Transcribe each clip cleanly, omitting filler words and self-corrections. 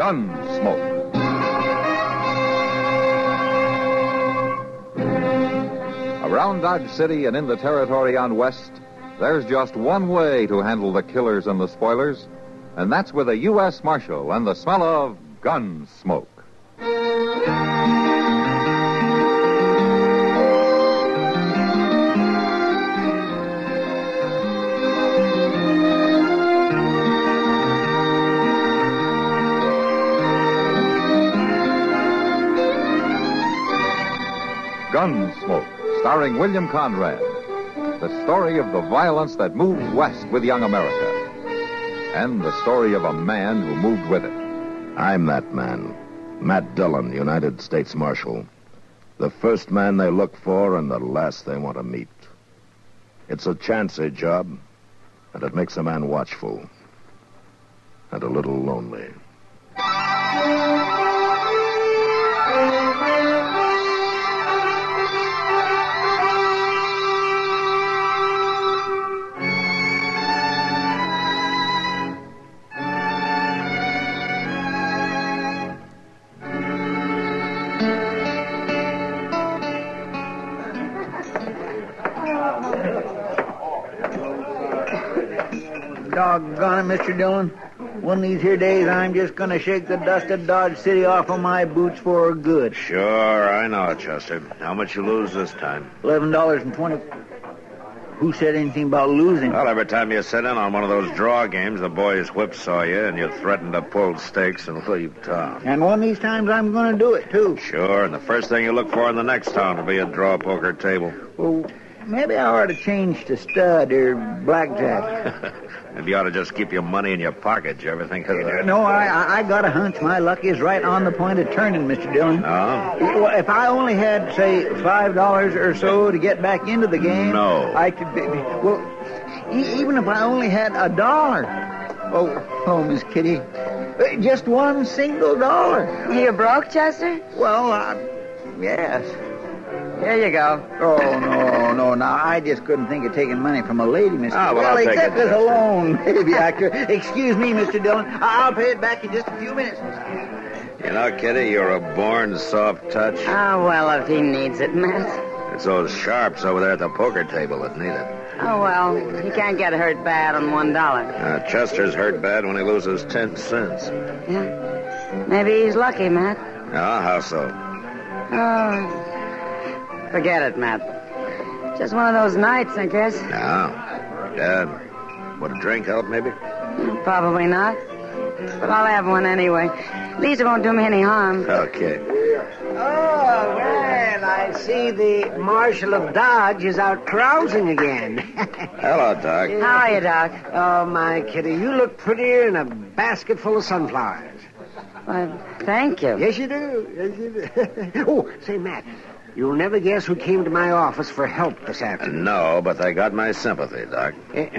Gunsmoke. Around Dodge City and in the territory on West, there's just one way to handle the killers and the spoilers, and that's with a U.S. Marshal and the smell of Gunsmoke. Gunsmoke, starring William Conrad. The story of the violence that moved west with young America. And the story of a man who moved with it. I'm that man. Matt Dillon, United States Marshal. The first man they look for and the last they want to meet. It's a chancy job, and it makes a man watchful. And a little lonely. Doggone it, Mr. Dillon. One of these here days, I'm just going to shake the dust of Dodge City off of my boots for good. Sure, I know, Chester. How much you lose this time? $11.20. Who said anything about losing? Well, every time you sit in on one of those draw games, the boys whipsaw you, and you threaten to pull stakes and leave town. And one of these times, I'm going to do it, too. Sure, and the first thing you look for in the next town will be a draw poker table. Well, maybe I ought to change to stud or blackjack. Maybe you ought to just keep your money in your pocket. Did you ever think of that? No, I got a hunch my luck is right on the point of turning, Mr. Dillon. No? Well, if I only had, say, $5 or so to get back into the game... No. I could... Well, even if I only had $1... Oh, Miss Kitty. Just one single dollar. You're broke, Chester? Well, yes. Here you go. Oh, no. Now, I just couldn't think of taking money from a lady, Mr. Oh, well, I'll take except it, as a Chester. loan, maybe I could. Excuse me, Mr. Dillon. I'll pay it back in just a few minutes. You know, Kitty, you're a born soft touch. Oh, well, if he needs it, Matt. It's those sharps over there at the poker table that need it. Oh, well, he can't get hurt bad on $1. Chester's hurt bad when he loses 10 cents. Yeah? Maybe he's lucky, Matt. Ah, how so? Oh, forget it, Matt. Just one of those nights, I guess. No. Dad, would a drink help, maybe? Probably not. But I'll have one anyway. At least it won't do me any harm. Okay. Oh, well, I see the Marshal of Dodge is out carousing again. Hello, Doc. How are you, Doc? Oh, my Kitty, you look prettier in a basket full of sunflowers. Well, thank you. Yes, you do. Oh, say, Matt, you'll never guess who came to my office for help this afternoon. No, but they got my sympathy, Doc.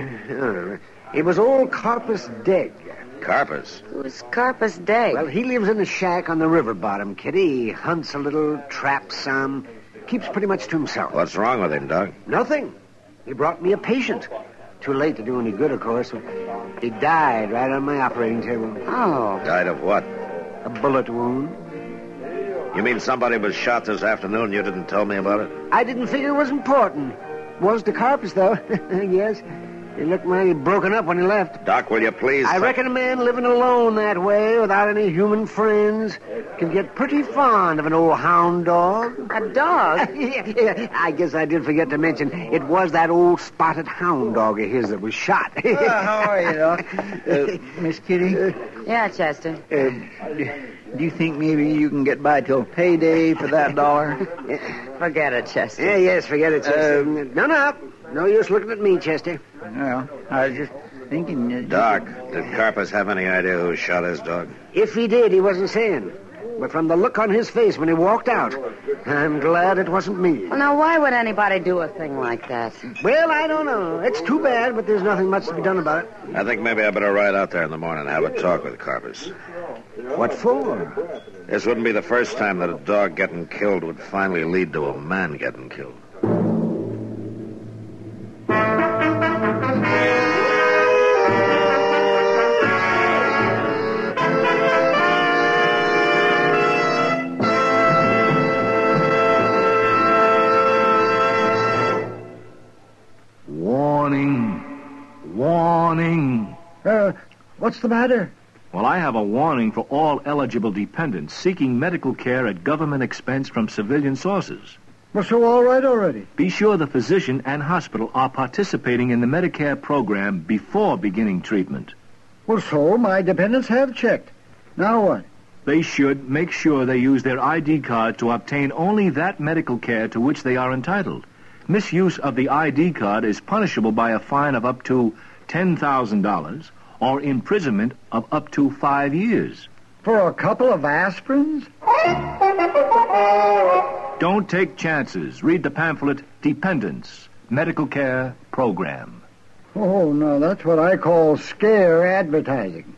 It was old Carpus Degg. Carpus? Who's Carpus Day? Well, he lives in a shack on the river bottom, Kitty. He hunts a little, traps some, keeps pretty much to himself. What's wrong with him, Doc? Nothing. He brought me a patient. Too late to do any good, of course. He died right on my operating table. Oh. Died of what? A bullet wound. You mean somebody was shot this afternoon and you didn't tell me about it? I didn't figure it was important. Was to Carpus, though. Yes. He looked mighty broken up when he left. Doc, will you please... I reckon a man living alone that way, without any human friends, can get pretty fond of an old hound dog. A dog? Yeah, I guess I did forget to mention, it was that old spotted hound dog of his that was shot. How are you, Doc? Miss Kitty? Yeah, Chester. Do you think maybe you can get by till payday for that dollar? Forget it, Chester. Yes, forget it, Chester. No use looking at me, Chester. Well, I was just thinking... Doc, did Carpus have any idea who shot his dog? If he did, he wasn't saying. But from the look on his face when he walked out, I'm glad it wasn't me. Well, now, why would anybody do a thing like that? Well, I don't know. It's too bad, but there's nothing much to be done about it. I think maybe I better ride out there in the morning and have a talk with Carpus. What for? This wouldn't be the first time that a dog getting killed would finally lead to a man getting killed. What's the matter? Well, I have a warning for all eligible dependents seeking medical care at government expense from civilian sources. Well, so all right already. Be sure the physician and hospital are participating in the Medicare program before beginning treatment. Well, so my dependents have checked. Now what? They should make sure they use their ID card to obtain only that medical care to which they are entitled. Misuse of the ID card is punishable by a fine of up to $10,000 or imprisonment of up to 5 years. For a couple of aspirins? Don't take chances. Read the pamphlet, Dependents, Medical Care Program. Oh, no, that's what I call scare advertising.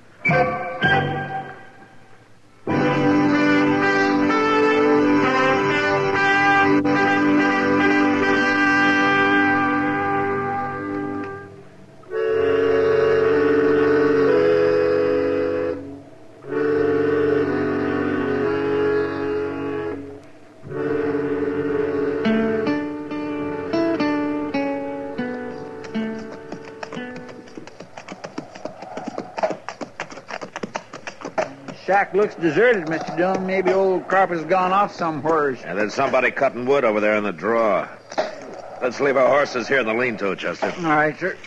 Shack looks deserted, Mr. Dillon. Maybe old Carpenter's gone off somewhere. And there's somebody cutting wood over there in the draw. Let's leave our horses here in the lean-to, Chester. All right, sir.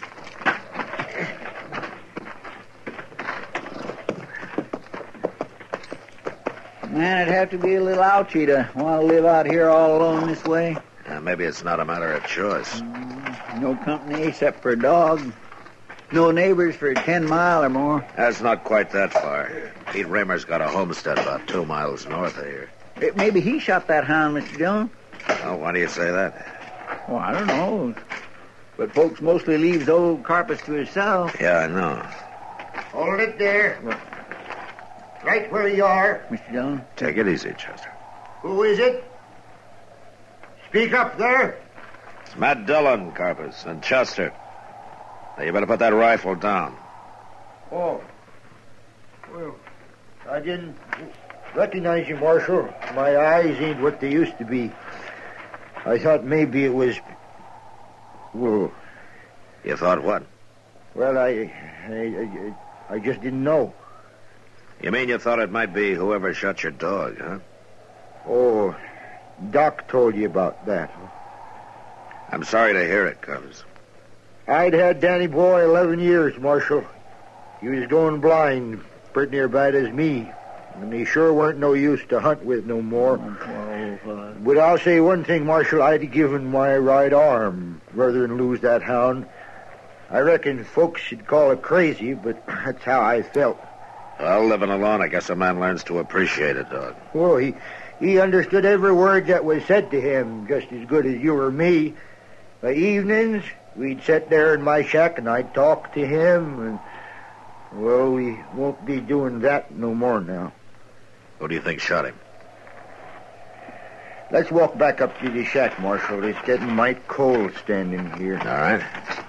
Man, it'd have to be a little ouchy to want to live out here all alone this way. Maybe it's not a matter of choice. No company except for a dog. No neighbors for 10 miles or more. That's not quite that far. Pete Raymer's got a homestead about 2 miles north of here. Maybe he shot that hound, Mr. Dillon. Oh, why do you say that? Oh, I don't know. But folks mostly leaves old Carpus to himself. Yeah, I know. Hold it there. Right where you are. Mr. Dillon? Take it easy, Chester. Who is it? Speak up there. It's Matt Dillon, Carpus, and Chester. Now, you better put that rifle down. Oh. Well, I didn't recognize you, Marshal. My eyes ain't what they used to be. I thought maybe it was... Well... You thought what? Well, I just didn't know. You mean you thought it might be whoever shot your dog, huh? Oh, Doc told you about that. I'm sorry to hear it, Carpus. I'd had Danny Boy 11 years, Marshal. He was going blind, pretty near bad as me. And he sure weren't no use to hunt with no more. But I'll say one thing, Marshal. I'd have given my right arm rather than lose that hound. I reckon folks should call it crazy, but that's how I felt. Well, living alone, I guess a man learns to appreciate a dog. Oh, he understood every word that was said to him, just as good as you or me. By evenings, we'd sit there in my shack and I'd talk to him, and, well, we won't be doing that no more now. Who do you think shot him? Let's walk back up to the shack, Marshal. It's getting mighty cold standing here. All right.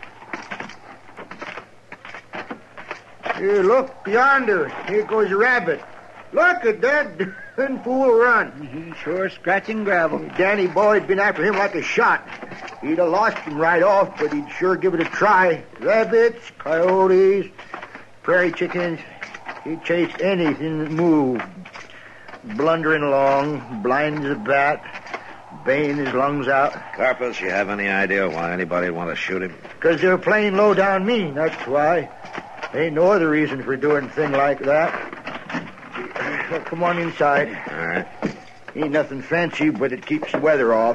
Here, look, yonder. Here goes a rabbit. Look at that fool run. He's sure scratching gravel. Danny Boy'd been after him like a shot. He'd have lost him right off, but he'd sure give it a try. Rabbits, coyotes, prairie chickens. He'd chase anything that moved. Blundering along, blind as a bat, baying his lungs out. Carpus, you have any idea why anybody'd want to shoot him? 'Cause they're playing low down mean, that's why. Ain't no other reason for doing a thing like that. Well, come on inside. All right. Ain't nothing fancy, but it keeps the weather off.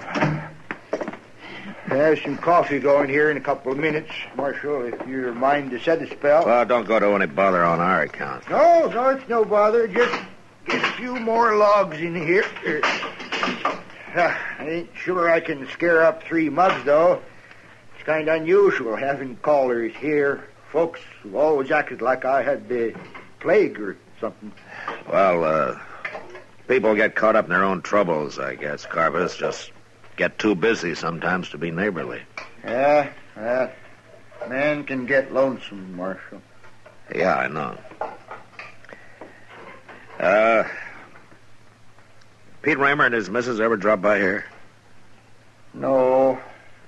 Have some coffee going here in a couple of minutes, Marshal, if you're mind to set a spell. Well, don't go to any bother on our account. No, it's no bother. Just get a few more logs in here. I ain't sure I can scare up 3 mugs, though. It's kind of unusual having callers here. Folks have always acted like I had the plague or something. Well, people get caught up in their own troubles, I guess, Carpus. Just get too busy sometimes to be neighborly. Yeah, man can get lonesome, Marshal. Yeah, I know. Pete Raymer and his missus ever drop by here? No,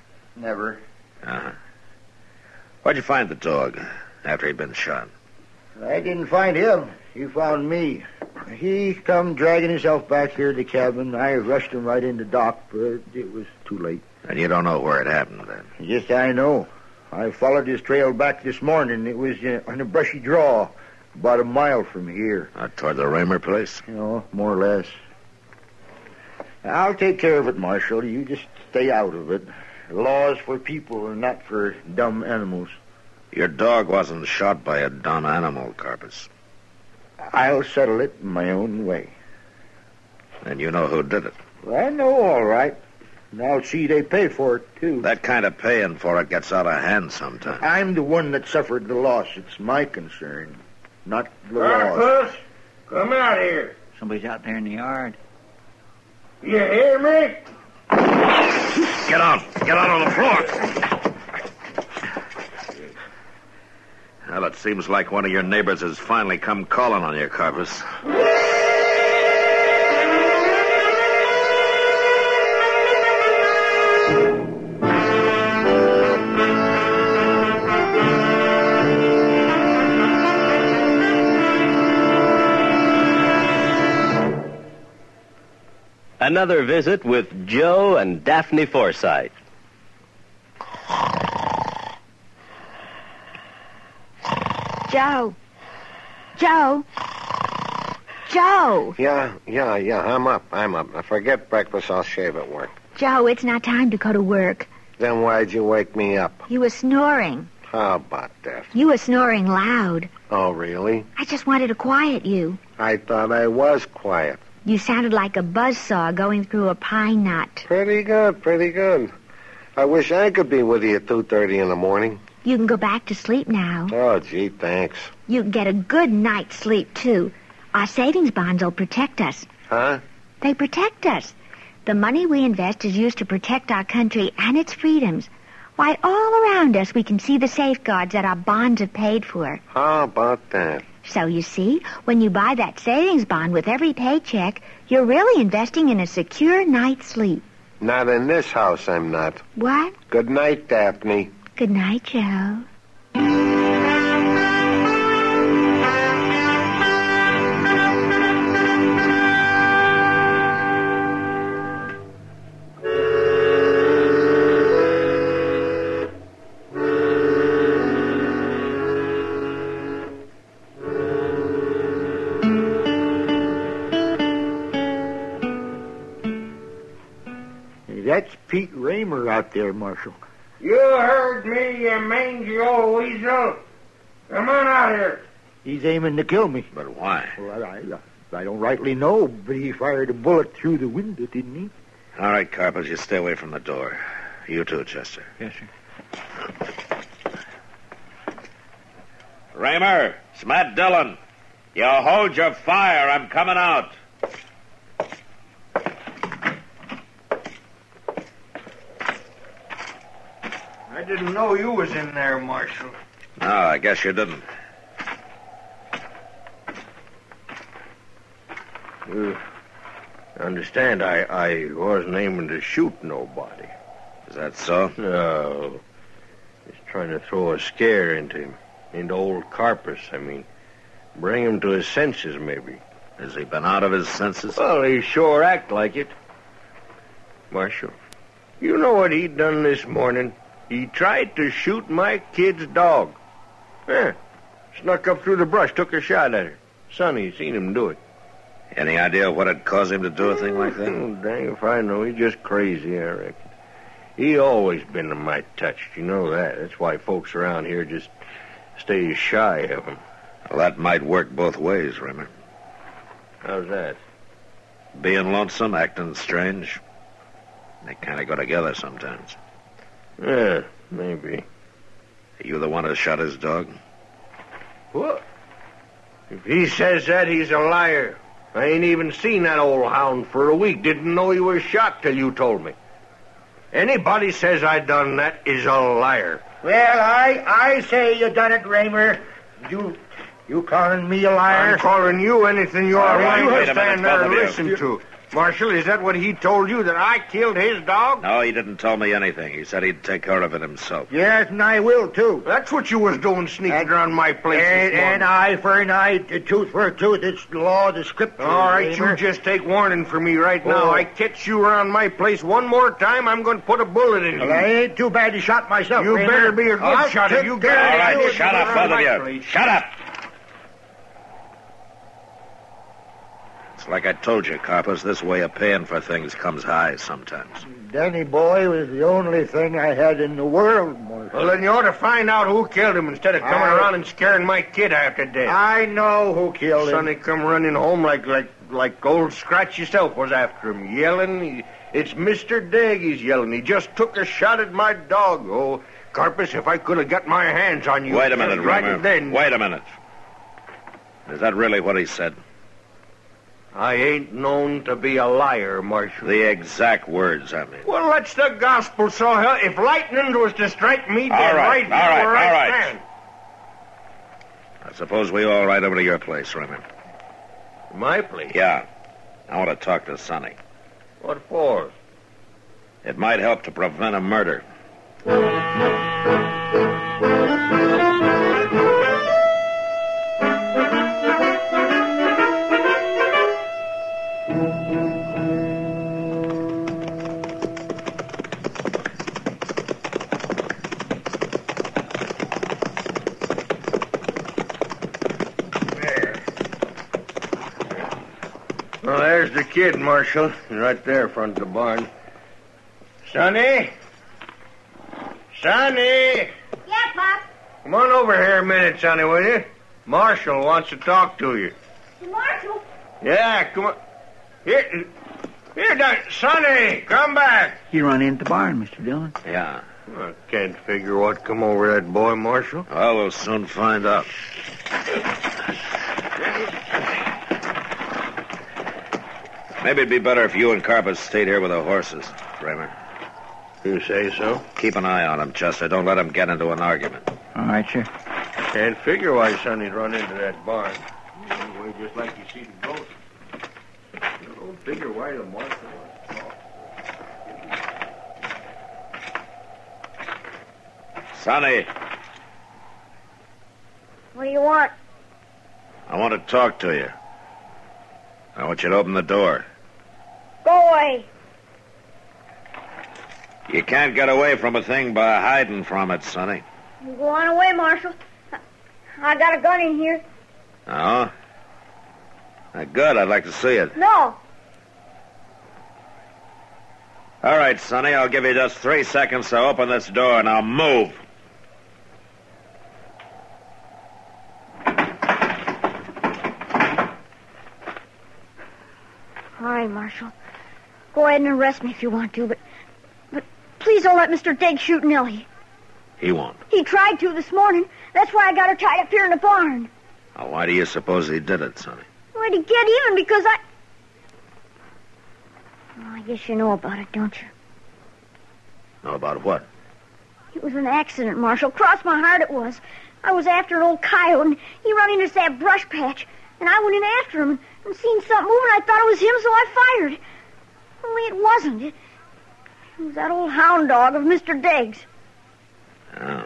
never. Uh-huh. Where'd you find the dog after he'd been shot? I didn't find him. He found me. He come dragging himself back here to the cabin. I rushed him right into dock, but it was too late. And you don't know where it happened, then? Yes, I know. I followed his trail back this morning. It was on a brushy draw, about a mile from here. Toward the Raymer place? You know, more or less. I'll take care of it, Marshal. You just stay out of it. Laws for people and not for dumb animals. Your dog wasn't shot by a dumb animal, Carpus. I'll settle it in my own way. And you know who did it? Well, I know, all right. And I'll see they pay for it, too. That kind of paying for it gets out of hand sometimes. I'm the one that suffered the loss. It's my concern, not the loss. Carpus, come out here. Somebody's out there in the yard. You hear me? Get out on the floor. Well, it seems like one of your neighbors has finally come calling on you, Carpus. Another visit with Joe and Daphne Forsythe. Joe. Joe. Joe. Yeah, I'm up. I forget breakfast, I'll shave at work. Joe, it's not time to go to work. Then why'd you wake me up? You were snoring. How about that? You were snoring loud. Oh, really? I just wanted to quiet you. I thought I was quiet. You sounded like a buzzsaw going through a pine knot. Pretty good. I wish I could be with you at 2:30 in the morning. You can go back to sleep now. Oh, gee, thanks. You can get a good night's sleep, too. Our savings bonds will protect us. Huh? They protect us. The money we invest is used to protect our country and its freedoms. Why, all around us we can see the safeguards that our bonds have paid for. How about that? So, you see, when you buy that savings bond with every paycheck, you're really investing in a secure night's sleep. Not in this house, I'm not. What? Good night, Daphne. Good night, Joe. That's Pete Raymer out there, Marshal. You heard me, you mangy old weasel. Come on out here. He's aiming to kill me. But why? Well, I don't rightly know, but he fired a bullet through the window, didn't he? All right, Carpus, you stay away from the door. You too, Chester. Yes, sir. Raymer, it's Matt Dillon. You hold your fire. I'm coming out. I didn't know you was in there, Marshal. No, I guess you didn't. Understand, I wasn't aiming to shoot nobody. Is that so? No. Just trying to throw a scare into him. Into old Carpus, I mean. Bring him to his senses, maybe. Has he been out of his senses? Well, he sure act like it. Marshal, you know what he done this morning? He tried to shoot my kid's dog. Yeah. Snuck up through the brush, took a shot at her. Sonny seen him do it. Any idea what had caused him to do a thing like that? Oh, dang if I know. He's just crazy, I reckon. He always been to my touch. You know that. That's why folks around here just stay shy of him. Well, that might work both ways, Raymer. How's that? Being lonesome, acting strange. They kind of go together sometimes. Yeah, maybe. Are you the one who shot his dog? What? If he says that, he's a liar. I ain't even seen that old hound for a week. Didn't know he was shot till you told me. Anybody says I done that is a liar. Well, I say you done it, Raymer. You calling me a liar? I'm calling you anything you're All right, willing wait to a minute, stand there both and of you. listen to. Marshal, is that what he told you, that I killed his dog? No, he didn't tell me anything. He said he'd take care of it himself. Yes, and I will, too. That's what you was doing, sneaking around my place this morning. An eye for an eye, a tooth for a tooth. It's the law of the scripture. All right, you just take warning from me right now. I catch you around my place one more time, I'm going to put a bullet in you. Well, I ain't too bad to shot myself, You Kramer. better be a good shot. take You care got of All you. right, shut up, both of you. Shut up. It's like I told you, Carpus, this way of paying for things comes high sometimes. Danny boy was the only thing I had in the world, Marshal. Well, then you ought to find out who killed him instead of coming around and scaring my kid after death. I know who killed him. Sonny come running home like old Scratch yourself was after him, yelling. It's Mr. Degg, he's yelling. He just took a shot at my dog. Oh, Carpus, if I could have got my hands on you. Wait a minute, right Reimer. then. Wait a minute. Is that really what he said? I ain't known to be a liar, Marshal. The exact words, I mean. Well, that's the gospel, so hell, if lightning was to strike me dead right now where I stand. I suppose we all ride over to your place, Reimer. My place? Yeah. I want to talk to Sonny. What for? It might help to prevent a murder. Well, there's the kid, Marshal. Right there in front of the barn. Sonny? Sonny! Yeah, Pop. Come on over here a minute, Sonny, will you? Marshal wants to talk to you. Marshal? Yeah, come on. Here, Sonny, come back. He run into the barn, Mr. Dillon. Yeah. I can't figure what come over that boy, Marshal. Well, we'll soon find out. Maybe it'd be better if you and Carpus stayed here with the horses, Reimer. You say so? Keep an eye on him, Chester. Don't let him get into an argument. All right, sir. Can't figure why Sonny'd run into that barn. Anyway, just like you see the ghost. You don't figure why the Marshal wants to talk. Sonny, What do you want? I want to talk to you. I want you to open the door. Go away. You can't get away from a thing by hiding from it, Sonny. You go on away, Marshal. I got a gun in here. Oh? Good. I'd like to see it. No. All right, Sonny. I'll give you just 3 seconds to open this door. Now move. All right, Marshal. Go ahead and arrest me if you want to, but please don't let Mr. Degg shoot Nellie. He won't. He tried to this morning. That's why I got her tied up here in the barn. Now, why do you suppose he did it, Sonny? Why, to get even because Well, I guess you know about it, don't you? Know about what? It was an accident, Marshal. Cross my heart it was. I was after an old coyote, and he run into that brush patch. And I went in after him and seen something moving. I thought it was him, so I fired. Only it wasn't. It was that old hound dog of Mr. Degg's. Oh.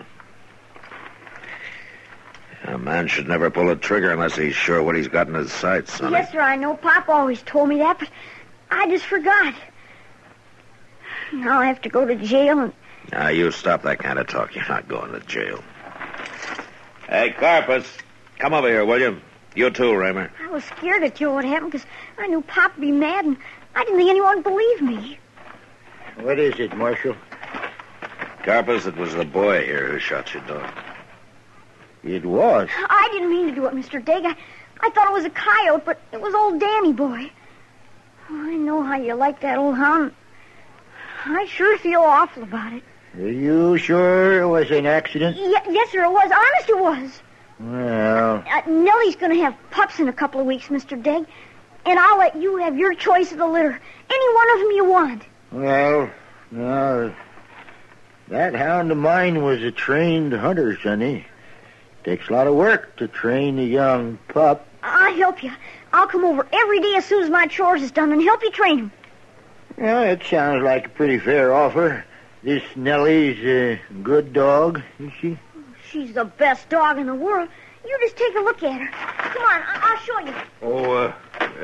A man should never pull a trigger unless he's sure what he's got in his sights, Sonny. Yes, sir, I know. Pop always told me that, but I just forgot. Now I have to go to jail and... Now, you stop that kind of talk. You're not going to jail. Hey, Carpus, come over here, will you? You too, Reimer. I was scared to tell what happened because I knew Pop would be mad, and I didn't think anyone would believe me. What is it, Marshal? Carpus, it was the boy here who shot your dog. It was? I didn't mean to do it, Mr. Degg. I thought it was a coyote, but it was old Danny boy. Oh, I know how you like that old hound. I sure feel awful about it. Are you sure it was an accident? Yes, sir, it was. Honest, it was. Well... Nellie's going to have pups in a couple of weeks, Mr. Degg. And I'll let you have your choice of the litter. Any one of them you want. Well, no. That hound of mine was a trained hunter, Sonny. Takes a lot of work to train a young pup. I'll help you. I'll come over every day as soon as my chores is done and help you train him. Well, it sounds like a pretty fair offer. This Nellie's a good dog, is she? She's the best dog in the world. You just take a look at her. Come on, I'll show you. Oh,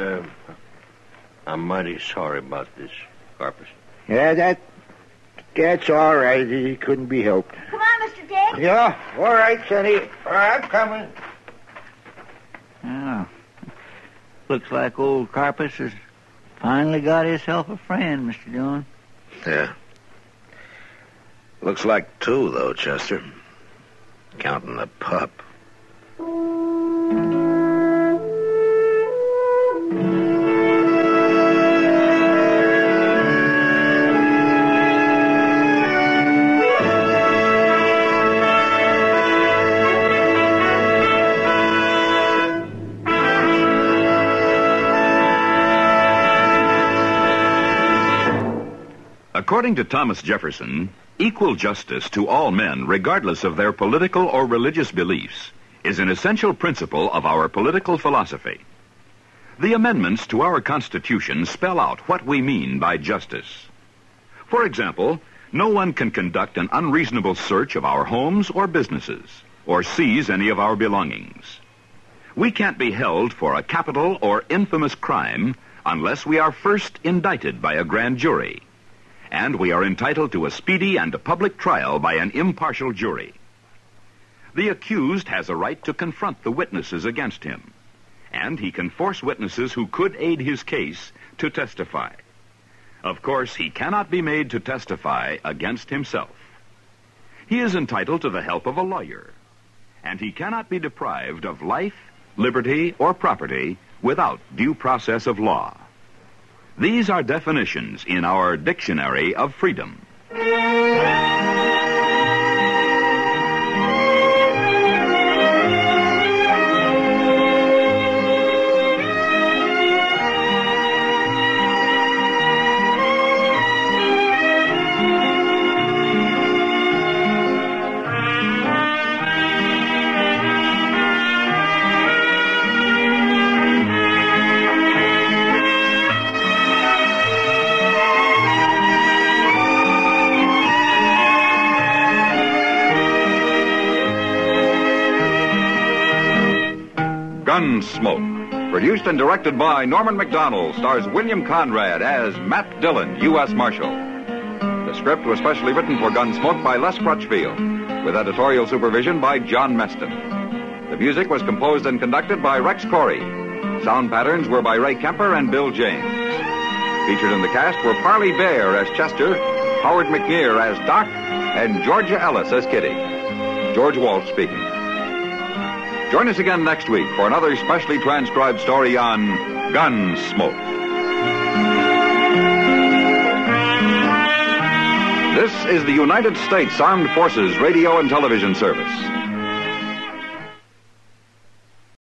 I'm mighty sorry about this, Carpus. Yeah, that's all right. It couldn't be helped. Come on, Mr. Dagg. Yeah, all right, Sonny. I'm coming. Oh, looks like old Carpus has finally got himself a friend, Mr. Dillon. Yeah. Looks like two, though, Chester. Counting the pup. According to Thomas Jefferson, equal justice to all men, regardless of their political or religious beliefs, is an essential principle of our political philosophy. The amendments to our Constitution spell out what we mean by justice. For example, no one can conduct an unreasonable search of our homes or businesses, or seize any of our belongings. We can't be held for a capital or infamous crime unless we are first indicted by a grand jury. And we are entitled to a speedy and a public trial by an impartial jury. The accused has a right to confront the witnesses against him, and he can force witnesses who could aid his case to testify. Of course, he cannot be made to testify against himself. He is entitled to the help of a lawyer, and he cannot be deprived of life, liberty, or property without due process of law. These are definitions in our Dictionary of Freedom. Gunsmoke, produced and directed by Norman Macdonald, stars William Conrad as Matt Dillon, U.S. Marshal. The script was specially written for Gunsmoke by Les Crutchfield, with editorial supervision by John Meston. The music was composed and conducted by Rex Corey. Sound patterns were by Ray Kemper and Bill James. Featured in the cast were Parley Bear as Chester, Howard McNear as Doc, and Georgia Ellis as Kitty. George Walsh speaking. Join us again next week for another specially transcribed story on Gunsmoke. This is the United States Armed Forces Radio and Television Service.